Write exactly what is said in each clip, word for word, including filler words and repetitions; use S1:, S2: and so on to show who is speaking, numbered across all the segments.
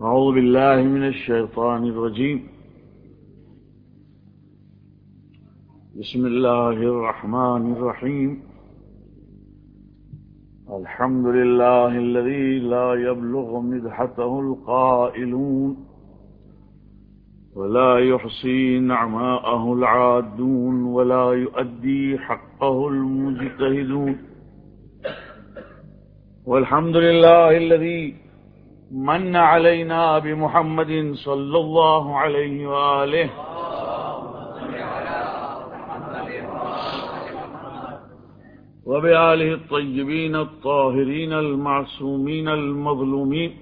S1: أعوذ بالله من الشيطان الرجيم. بسم الله الرحمن الرحيم. الحمد لله الذي لا يبلغ مدحته القائلون ولا يحصي نعماءه العادون ولا يؤدي حقه المجتهدون. والحمد لله الذي من علينا بمحمد صلى الله عليه وآله وبآله الطيبين الطاهرين المعصومين المظلومين،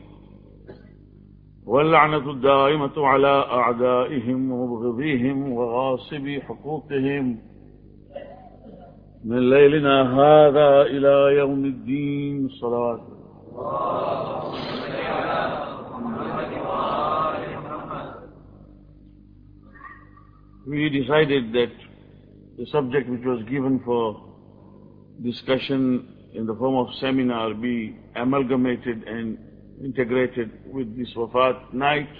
S1: واللعنة الدائمة على أعدائهم ومبغضيهم وغاصبي حقوقهم من ليلنا هذا إلى يوم الدين. صلوات We decided that the subject which was given for discussion in the form of seminar be amalgamated and integrated with this Wafat night.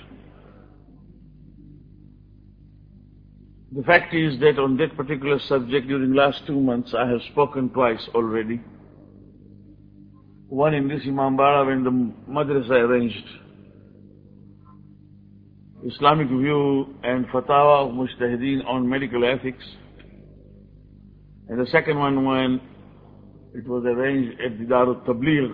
S1: The fact is that on that particular subject during the last two months I have spoken twice already. One in this Imambara when the madrasa arranged Islamic view and fatwa of mujtahideen on medical ethics, and the second one when it was arranged at the Darut Tabligh,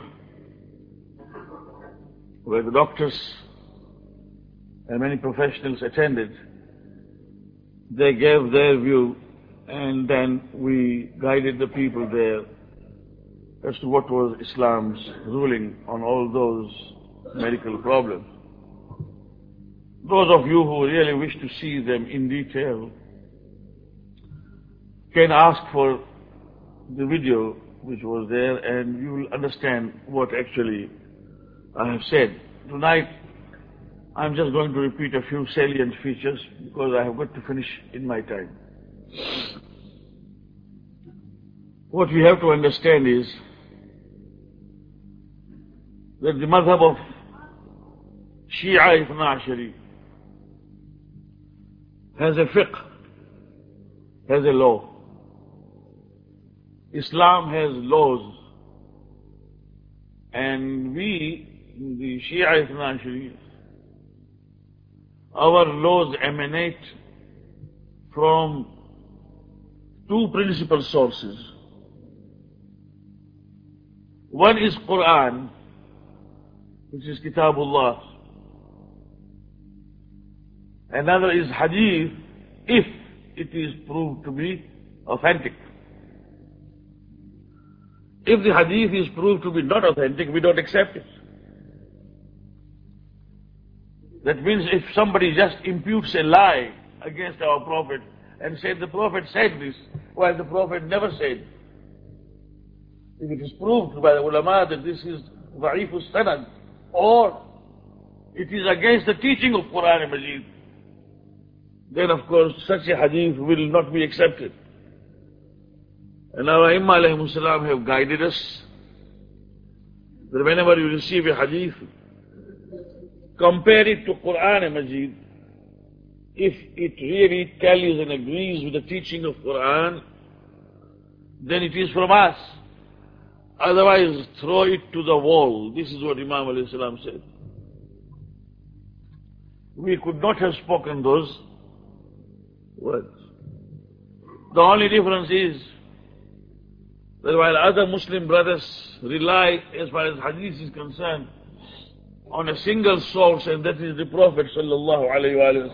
S1: where the doctors and many professionals attended. They gave their view, and then we guided the people there as to what was Islam's ruling on all those medical problems. Those of you who really wish to see them in detail can ask for the video which was there, and you will understand what actually I have said. Tonight I'm just going to repeat a few salient features because I have got to finish in my time. What we have to understand is that the madhab of Shia Ithna Ashari has a fiqh, has a law. Islam has laws, and we, the Shia Ithna Ashari, our laws emanate from two principal sources. One is Quran, which is Kitabullah. Another is Hadith, if it is proved to be authentic. If the Hadith is proved to be not authentic, we don't accept it. That means if somebody just imputes a lie against our Prophet and said the Prophet said this, while the Prophet never said, if it is proved by the ulama that this is Da'ifus Sanad, or it is against the teaching of Quran and Majid, then of course such a hadith will not be accepted. And our Imam alayhimus salam have guided us that whenever you receive a hadith, compare it to Quran and Majid. If it really tallies and agrees with the teaching of Quran, then it is from us. Otherwise, throw it to the wall. This is what Imam alayhi salam said. We could not have spoken those words. The only difference is that while other Muslim brothers rely, as far as hadith is concerned, on a single source, and that is the Prophet sallallahu alaihi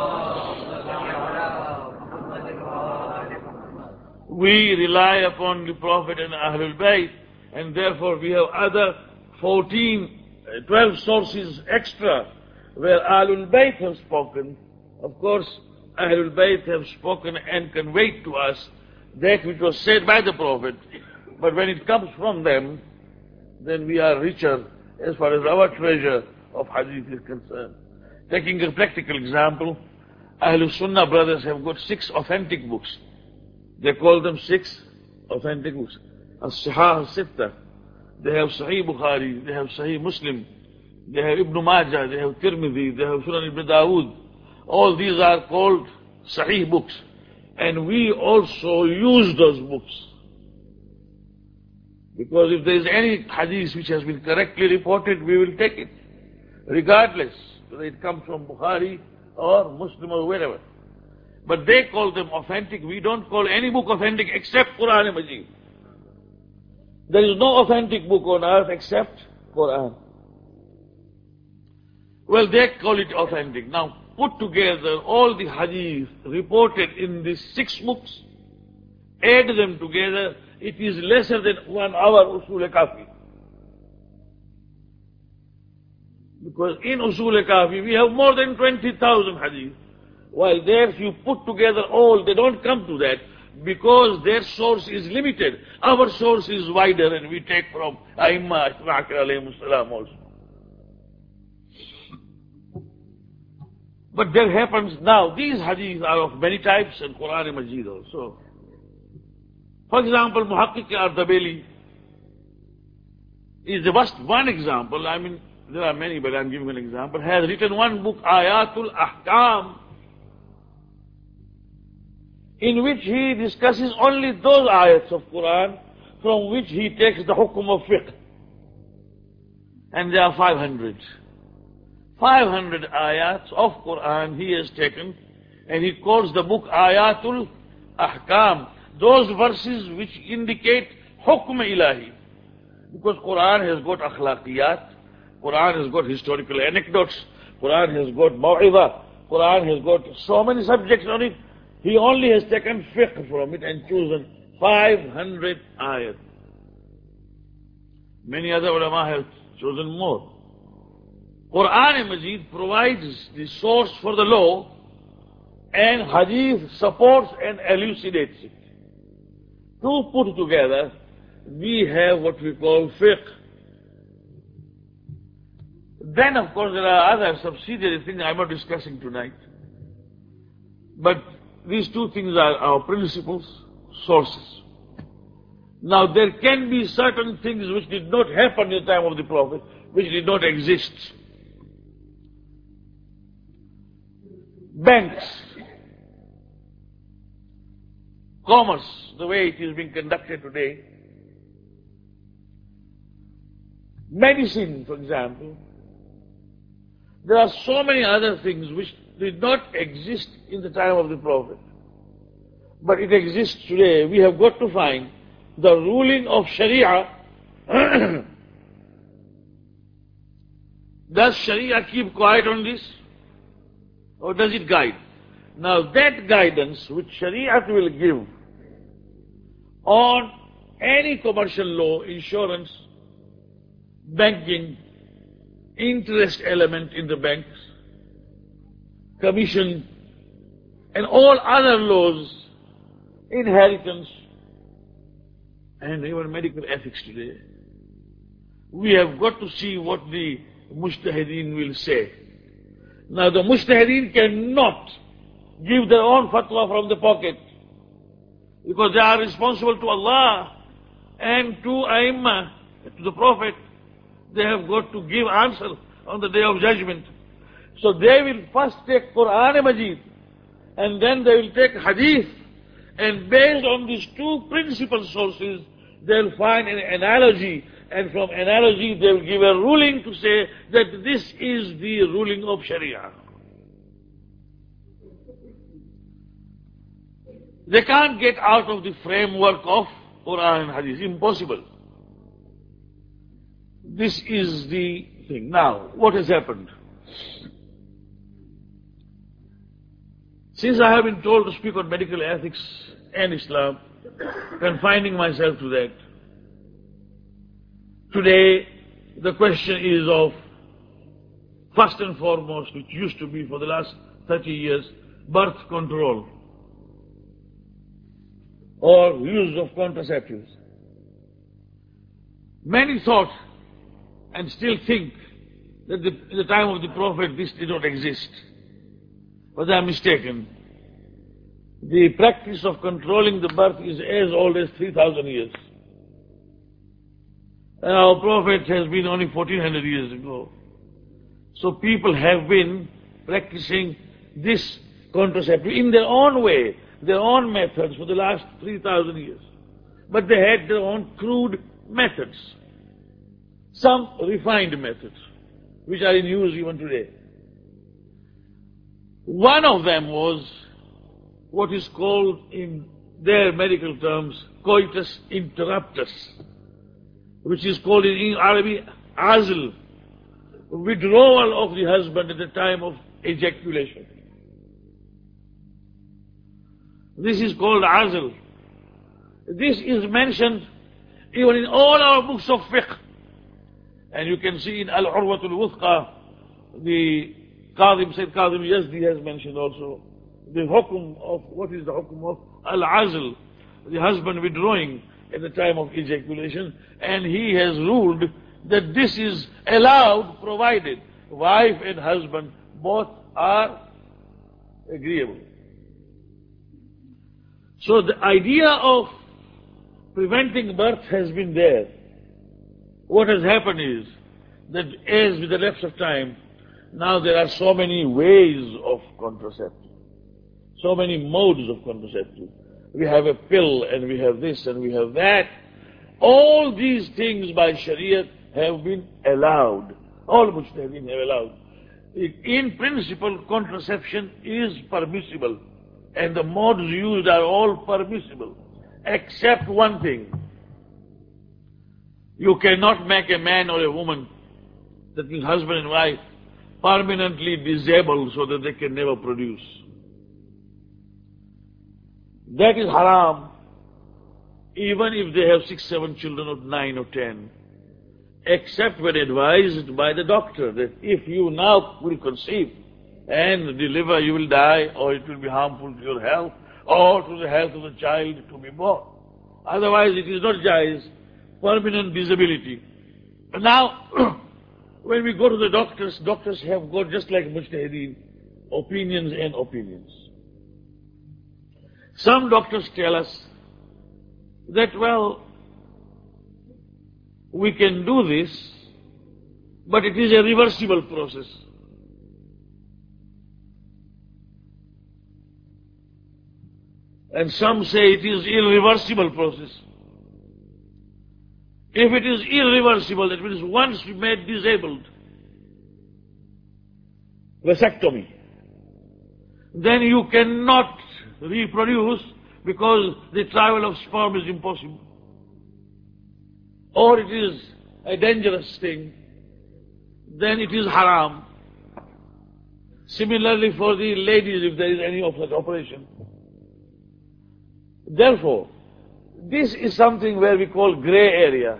S1: wasallam, we rely upon the Prophet and Ahlul Bayt, and therefore we have other fourteen, twelve sources extra where Ahlul Bayt have spoken. Of course, Ahlul Bayt have spoken and conveyed to us that which was said by the Prophet, but when it comes from them, then we are richer as far as our treasure of hadith is concerned. Taking a practical example, Ahlul Sunnah brothers have got six authentic books. They call them six authentic books. As-Sihah al-Sitta. They have Sahih Bukhari, they have Sahih Muslim, they have Ibn Majah, they have Tirmidhi, they have Sunan Ibn Dawood. All these are called Sahih books. And we also use those books. Because if there is any hadith which has been correctly reported, we will take it. Regardless whether it comes from Bukhari or Muslim or wherever. But they call them authentic. We don't call any book authentic except Quran and Majid. There is no authentic book on earth except Quran. Well, they call it authentic. Now, put together all the hadith reported in these six books, add them together, it is lesser than one hour Usul-e-Kafi. Because in Usul-e-Kafi we have more than twenty thousand hadith. While there, if you put together all, they don't come to that. Because their source is limited. Our source is wider, and we take from Aimma alayhimus salam also. But there happens now, these hadiths are of many types, and Quran and Majid also. For example, Muhaqqiq Ardabili is just one example. I mean, there are many, but I'm giving an example. Has written one book, Ayatul Ahkam, in which he discusses only those ayats of Quran from which he takes the hukum of fiqh. And there are five hundred. five hundred ayats of Quran he has taken, and he calls the book Ayatul Ahkam. Those verses which indicate hukum ilahi. Because Quran has got akhlaqiyat, Quran has got historical anecdotes, Quran has got maw'idah, Quran has got so many subjects on it. He only has taken fiqh from it and chosen five hundred ayat. Many other ulama have chosen more. Quran and Majid provides the source for the law, and Hadith supports and elucidates it. Two put together, we have what we call fiqh. Then, of course, there are other subsidiary things I'm not discussing tonight. But these two things are our principles, sources. Now, there can be certain things which did not happen in the time of the Prophet, which did not exist. Banks, commerce, the way it is being conducted today, medicine, for example. There are so many other things which did not exist in the time of the Prophet, but it exists today. We have got to find the ruling of Sharia. Does Sharia keep quiet on this, or does it guide? Now that guidance which Sharia will give on any commercial law, insurance, banking, interest element in the banks, commission, and all other laws, inheritance, and even medical ethics today. We have got to see what the Mujtahideen will say. Now the Mujtahideen cannot give their own fatwa from the pocket, because they are responsible to Allah and to Aimma, to the Prophet. They have got to give answer on the Day of Judgment. So they will first take Quran and Majid, and then they will take Hadith, and based on these two principal sources, they will find an analogy, and from analogy they will give a ruling to say that this is the ruling of Sharia. They can't get out of the framework of Quran and Hadith. Impossible. This is the thing. Now, what has happened? Since I have been told to speak on medical ethics and Islam, confining myself to that, today the question is of, first and foremost, which used to be for the last thirty years, birth control or use of contraceptives. Many thought and still think that the, in the time of the Prophet this did not exist. But they are mistaken. The practice of controlling the birth is as old as three thousand years. And our Prophet has been only fourteen hundred years ago. So people have been practicing this contraceptive in their own way, their own methods for the last three thousand years. But they had their own crude methods. Some refined methods, which are in use even today. One of them was what is called in their medical terms coitus interruptus, which is called in Arabic azl, withdrawal of the husband at the time of ejaculation. This is called azl. This is mentioned even in all our books of fiqh. And you can see in Al-Urwatul Wuthqa, the Qadim, Sayyid Qadim Yazdi has mentioned also the hukum of, what is the hukum of Al-Azl, the husband withdrawing at the time of ejaculation. And he has ruled that this is allowed provided wife and husband both are agreeable. So the idea of preventing birth has been there. What has happened is that as with the lapse of time, now there are so many ways of contraceptive, so many modes of contraceptive. We have a pill and we have this and we have that. All these things by Sharia have been allowed. All Mujtahideen have allowed. In principle, contraception is permissible and the modes used are all permissible, except one thing. You cannot make a man or a woman, that is husband and wife, permanently disabled so that they can never produce. That is haram, even if they have six, seven children or nine or ten, except when advised by the doctor that if you now will conceive and deliver, you will die, or it will be harmful to your health, or to the health of the child to be born. Otherwise it is not jaiz, permanent disability. But now, when we go to the doctors, doctors have got, just like Mujtahideen, opinions and opinions. Some doctors tell us that, well, we can do this, but it is a reversible process. And some say it is irreversible process. If it is irreversible, that means once made disabled, vasectomy, then you cannot reproduce because the travel of sperm is impossible. Or it is a dangerous thing, then it is haram. Similarly for the ladies, if there is any of such operation. Therefore, this is something where we call grey area,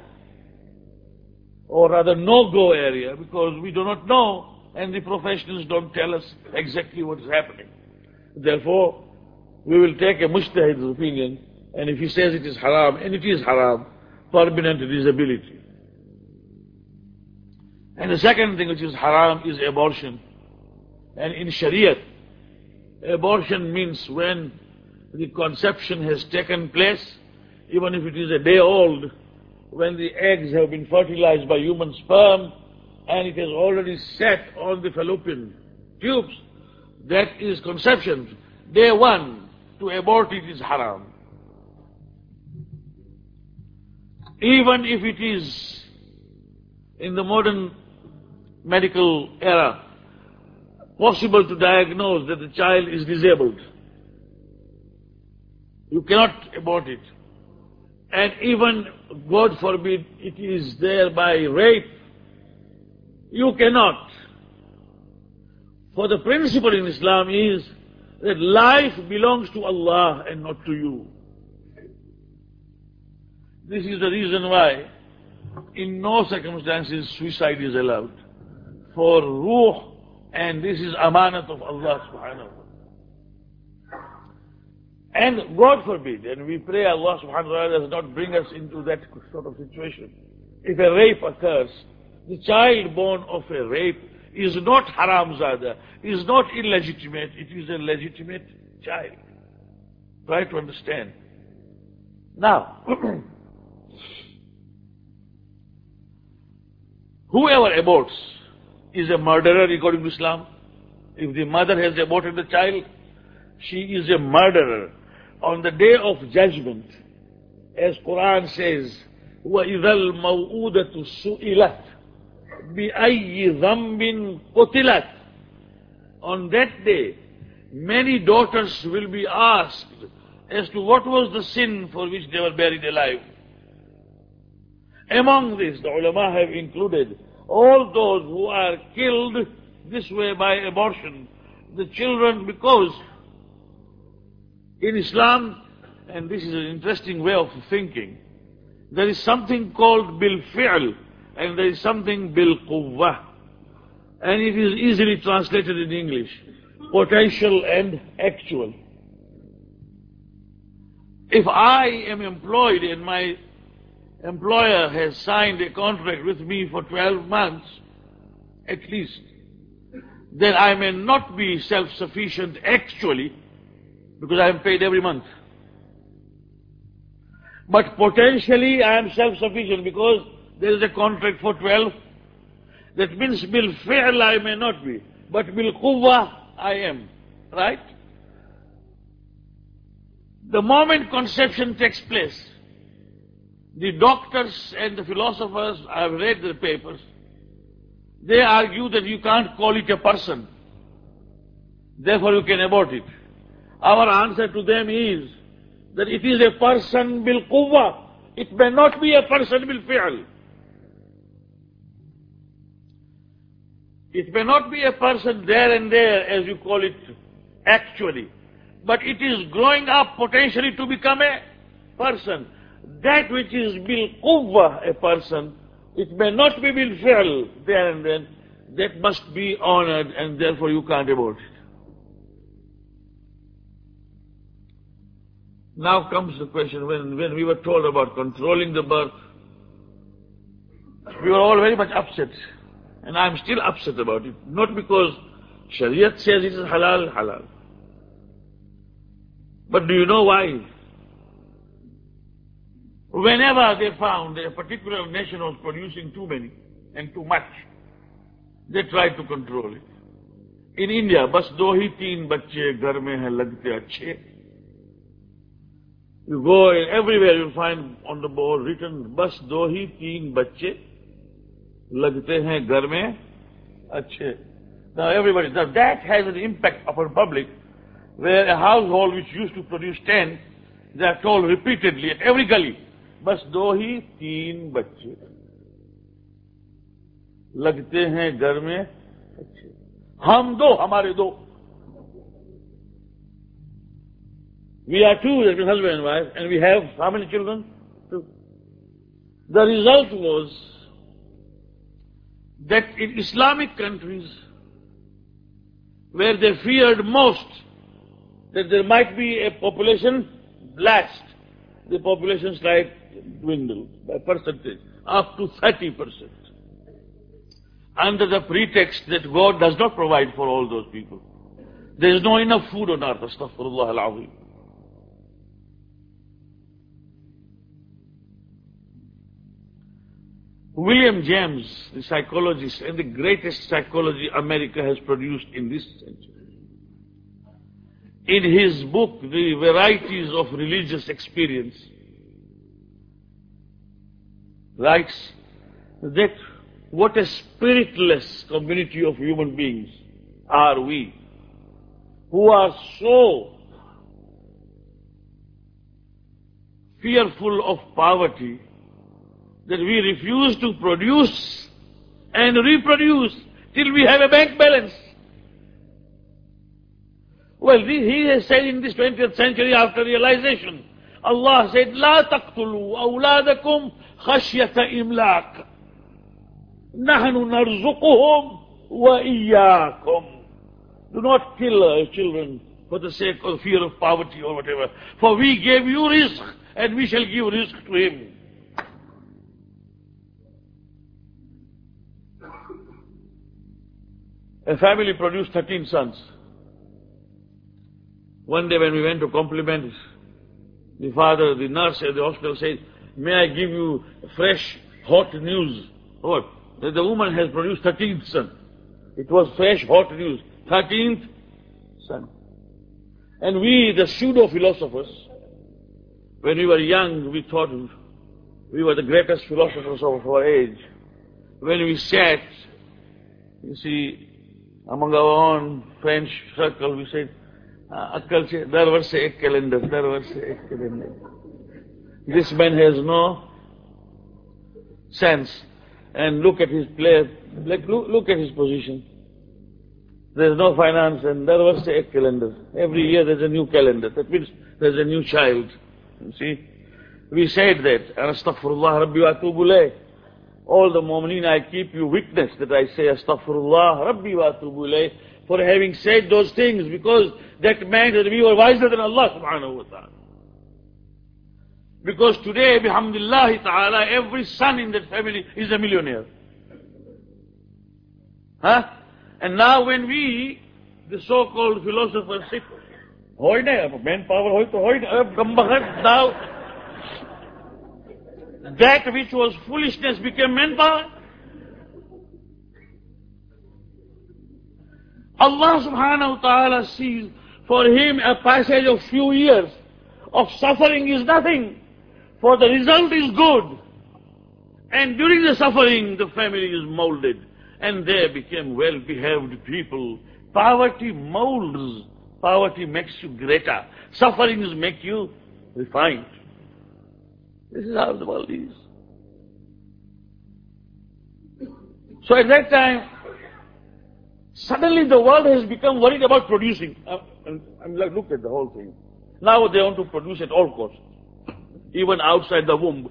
S1: or rather no-go area, because we do not know and the professionals don't tell us exactly what is happening. Therefore, we will take a mujtahid's opinion, and if he says it is haram, and it is haram, permanent disability. And the second thing which is haram is abortion. And in Shariat, abortion means when the conception has taken place, even if it is a day old, when the eggs have been fertilized by human sperm and it has already set on the fallopian tubes, that is conception. Day one, to abort it is haram. Even if it is in the modern medical era possible to diagnose that the child is disabled, you cannot abort it. And even, God forbid, it is there by rape, you cannot. For the principle in Islam is that life belongs to Allah and not to you. This is the reason why in no circumstances suicide is allowed. For ruh, and this is amanat of Allah subhanahu wa ta'ala. And God forbid, and we pray Allah subhanahu wa ta'ala does not bring us into that sort of situation. If a rape occurs, the child born of a rape is not haramzada, is not illegitimate, it is a legitimate child. Try to understand. Now, whoever aborts is a murderer according to Islam. If the mother has aborted the child, she is a murderer. On the day of judgment, as Quran says, وَإِذَا الْمَوْءُودَةُ سُئِلَتْ بِأَيِّ ذَنْبٍ قُتِلَتْ. On that day, many daughters will be asked as to what was the sin for which they were buried alive. Among this, the ulama have included all those who are killed this way by abortion, the children, because in Islam, and this is an interesting way of thinking, there is something called bil fi'l and there is something bil quwwah, and it is easily translated in English, potential and actual. If I am employed and my employer has signed a contract with me for twelve months, at least, then I may not be self-sufficient actually, because I am paid every month. But potentially I am self-sufficient because there is a contract for twelve. That means bil fi'l I may not be, but bil quwwah I am. Right? The moment conception takes place, the doctors and the philosophers, I have read their papers, they argue that you can't call it a person, therefore you can abort it. Our answer to them is that it is a person bil quwwah. It may not be a person bil fi'l. It may not be a person there and there, as you call it, actually. But it is growing up potentially to become a person. That which is bil quwwah, a person, it may not be bil fi'l there and then. That must be honored, and therefore you can't abort it. Now comes the question, when, when we were told about controlling the birth, we were all very much upset. And I'm still upset about it. Not because Shariat says it is halal, halal. But do you know why? Whenever they found that a particular nation was producing too many and too much, they tried to control it. In India, bas do hi teen bacche ghar mein hai lagte achhe. You go in everywhere, you'll find on the board written, bas do hi teen bacche lagte hain ghar mein achhe. Now everybody, now that has an impact upon public, where a household which used to produce ten, they are told repeatedly at every gully, bas do hi teen bacche lagte hain ghar mein achhe. Hum do, hamare do. We are two, that means husband and wife, and we have how many children? Two. The result was that in Islamic countries, where they feared most that there might be a population blast, the population slight dwindled by percentage, up to thirty percent. Under the pretext that God does not provide for all those people. There is no enough food on earth, astaghfirullah al-azim. William James, the psychologist, and the greatest psychology America has produced in this century, in his book, The Varieties of Religious Experience, writes that what a spiritless community of human beings are we, who are so fearful of poverty that we refuse to produce and reproduce till we have a bank balance. Well, he has said in this twentieth century after realization, Allah said, لا تقتلوا أولادكم خشية إملاق نحن نرزقهم وإياكم. Do not kill our children for the sake of fear of poverty or whatever. For we gave you rizq and we shall give rizq to him. A family produced thirteen sons. One day when we went to compliment the father, the nurse at the hospital said, may I give you fresh, hot news? What? That the woman has produced thirteen sons. It was fresh, hot news. thirteenth son. And we, the pseudo-philosophers, when we were young, we thought we were the greatest philosophers of our age. When we sat, you see, among our own French circle, we said, Akkal se, dar varse ek calendar, dar varse ek calendar. This man has no sense. And look at his play, like, look, look at his position. There's no finance, and dar varse ek calendar. Every year there's a new calendar. That means there's a new child. You see? We said that, Astaghfirullah Rabbi wa atubu ilayh. All the mu'mineen, I keep you witness that I say Astaghfirullah Rabbi wa atubu ilayh for having said those things, because that meant that we were wiser than Allah subhanahu wa ta'ala. Because today, bihamdillahi ta'ala, every son in that family is a millionaire. Huh? And now when we, the so-called philosophers, say, hoy na, manpower hoy to hoy na, gambakhat, now, that which was foolishness became manpower. Allah subhanahu wa ta'ala sees for him a passage of few years of suffering is nothing, for the result is good. And during the suffering, the family is molded, and they became well-behaved people. Poverty molds. Poverty makes you greater. Sufferings make you refined. This is how the world is. So at that time, suddenly the world has become worried about producing. I'm, I'm like, look at the whole thing. Now they want to produce at all costs, even outside the womb.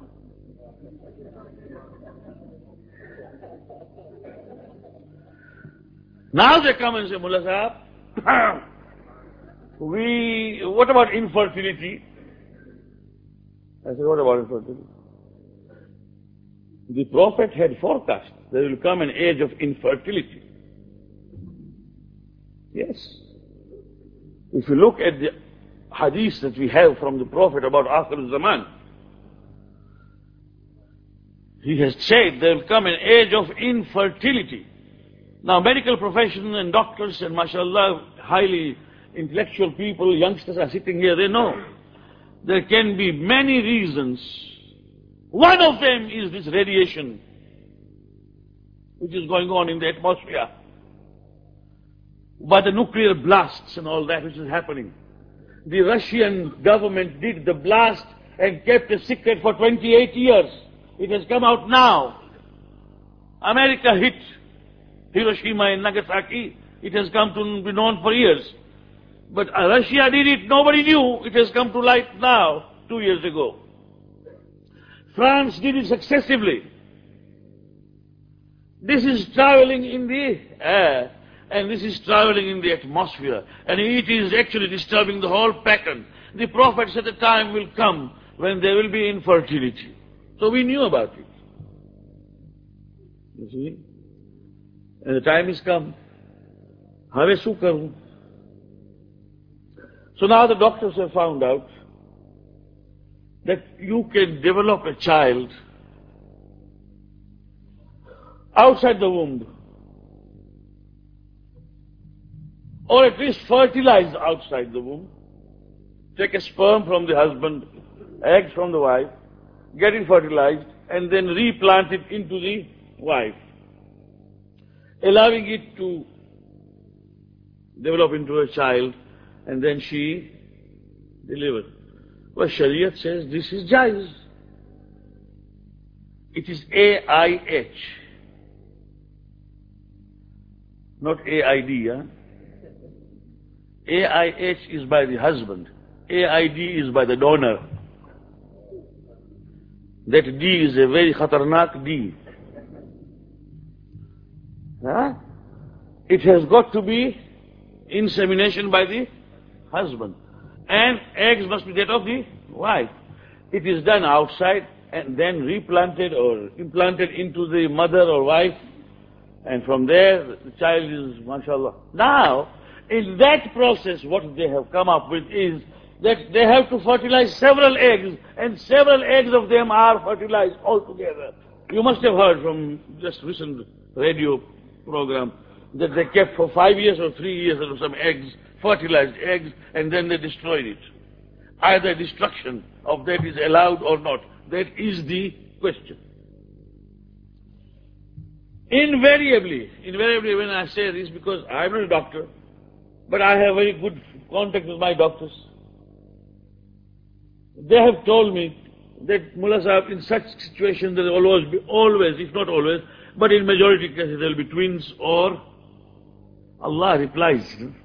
S1: Now they come and say, Mullah Sahab, we, what about infertility? I said, what about infertility? The Prophet had forecast there will come an age of infertility. Yes. If you look at the hadith that we have from the Prophet about Akhir al-Zaman, he has said there will come an age of infertility. Now medical profession and doctors and mashallah, highly intellectual people, youngsters are sitting here, they know there can be many reasons. One of them is this radiation which is going on in the atmosphere, by the nuclear blasts and all that which is happening. The Russian government did the blast and kept a secret for twenty-eight years. It has come out now. America hit Hiroshima and Nagasaki. It has come to be known for years. But Russia did it, nobody knew. It has come to light now, two years ago. France did it successively. This is traveling in the air, and this is traveling in the atmosphere, and it is actually disturbing the whole pattern. The Prophet said the time will come when there will be infertility. So we knew about it. You see? And the time has come. Have su karu? So now the doctors have found out that you can develop a child outside the womb, or at least fertilize outside the womb. Take a sperm from the husband, eggs from the wife, get it fertilized, and then replant it into the wife, allowing it to develop into a child, and then she delivered. Well, Shariat says this is jaiz. It is A I H. Not A I D, huh? A I H is by the husband. A I D is by the donor. That D is a very khatarnak D. Huh? It has got to be insemination by the husband. And eggs must be that of the wife. It is done outside and then replanted or implanted into the mother or wife. And from there, the child is, mashallah. Now, in that process, what they have come up with is that they have to fertilize several eggs, and several eggs of them are fertilized altogether. You must have heard from just recent radio program that they kept for five years or three years or some eggs, fertilized eggs, and then they destroyed it. Either destruction of that is allowed or not. That is the question. Invariably, invariably when I say this, because I'm not a doctor, but I have very good contact with my doctors. They have told me that Mullah Sahib, in such situations there will always be, always, if not always, but in majority cases there will be twins or Allah replies.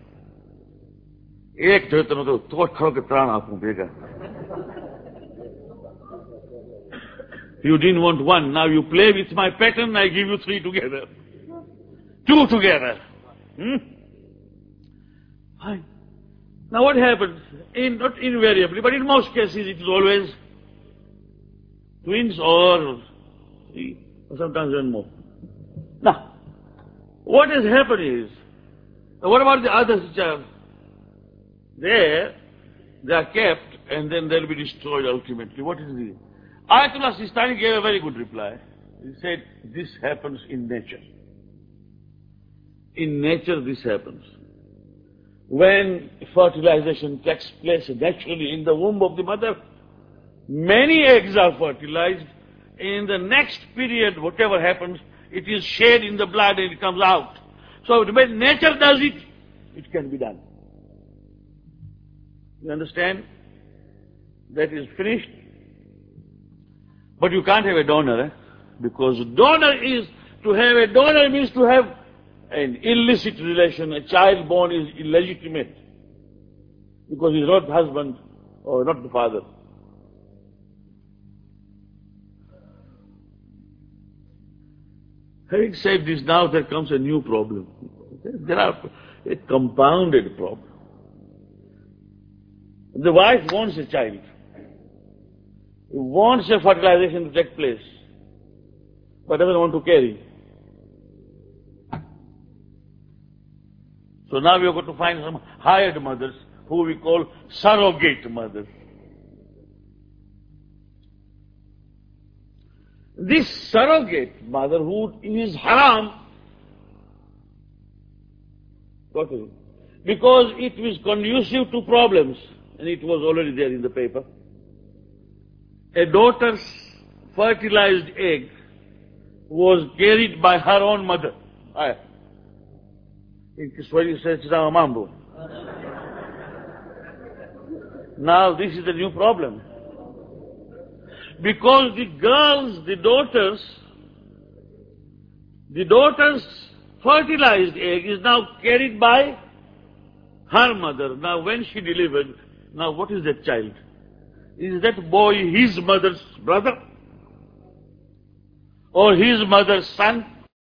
S1: Ek to itna to tot khao ke pran aapko dega. You didn't want one, now you play with my pattern, I give you three together. Two together. Hmm? Fine. Now what happens? In, not invariably, but in most cases it is always twins or three, or sometimes one more. Now, what has happened is, what about the others which are there? They are kept and then they'll be destroyed ultimately. What is the... Ayatollah Sistani gave a very good reply. He said, this happens in nature. In nature this happens. When fertilization takes place naturally in the womb of the mother, many eggs are fertilized. In the next period, whatever happens, it is shed in the blood and it comes out. So when nature does it, it can be done. You understand? That is finished. But you can't have a donor, eh? Because donor is, to have a donor means to have an illicit relation. A child born is illegitimate because he's not the husband or not the father. Having said this, now there comes a new problem. There are a compounded problem. The wife wants a child. Wants a fertilization to take place, but doesn't want to carry. So now we are going to find some hired mothers who we call surrogate mothers. This surrogate motherhood is haram. Because it was conducive to problems, and it was already there in the paper. A daughter's fertilized egg was carried by her own mother. In Kiswahili says mambo. Now this is the new problem. Because the girls, the daughters, the daughter's fertilized egg is now carried by her mother. Now when she delivered, now what is that child? Is that boy his mother's brother? Or his mother's son?